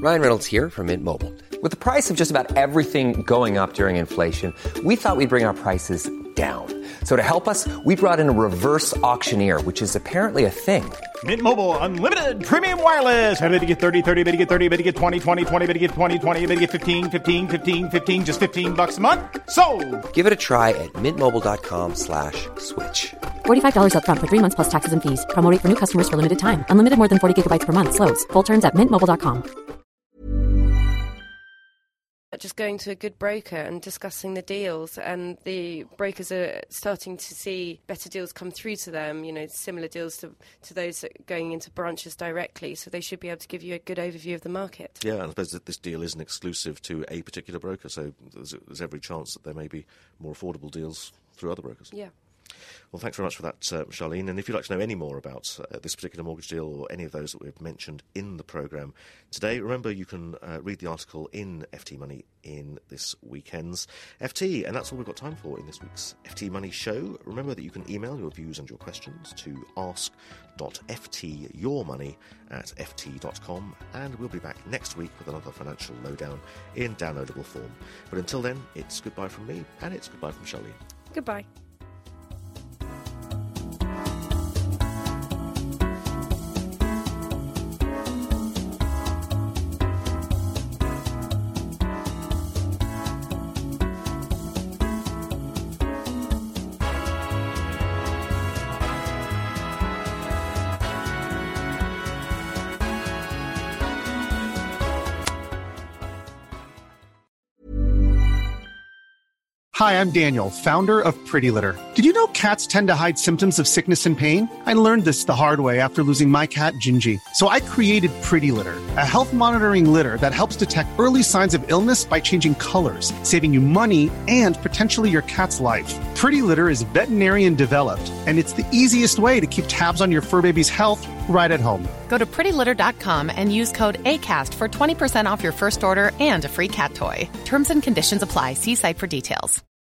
Ryan Reynolds here from Mint Mobile. With the price of just about everything going up during inflation, we thought we'd bring our prices down. So to help us, we brought in a reverse auctioneer, which is apparently a thing. Mint Mobile Unlimited Premium Wireless. How to get 30, 30, bit to get 30, bit to get 20, 20, 20, bit to get 20, 20, bit to get 15, 15, 15, 15, just $15 a month? Sold! Give it a try at mintmobile.com/switch. $45 up front for 3 months plus taxes and fees. Promo rate for new customers for limited time. Unlimited more than 40 gigabytes per month. Slows full terms at mintmobile.com. Just going to a good broker and discussing the deals, and the brokers are starting to see better deals come through to them, similar deals to those going into branches directly, so they should be able to give you a good overview of the market. Yeah, and I suppose that this deal isn't exclusive to a particular broker, so there's every chance that there may be more affordable deals through other brokers. Yeah. Well, thanks very much for that, Charlene. And if you'd like to know any more about this particular mortgage deal or any of those that we've mentioned in the programme today, remember you can read the article in FT Money in this weekend's FT. And that's all we've got time for in this week's FT Money show. Remember that you can email your views and your questions to ask.ftyourmoney@ft.com. And we'll be back next week with another financial lowdown in downloadable form. But until then, it's goodbye from me and it's goodbye from Charlene. Goodbye. Hi, I'm Daniel, founder of Pretty Litter. Did you know cats tend to hide symptoms of sickness and pain? I learned this the hard way after losing my cat, Gingy. So I created Pretty Litter, a health monitoring litter that helps detect early signs of illness by changing colors, saving you money and potentially your cat's life. Pretty Litter is veterinarian developed, and it's the easiest way to keep tabs on your fur baby's health right at home. Go to prettylitter.com and use code ACAST for 20% off your first order and a free cat toy. Terms and conditions apply. See site for details.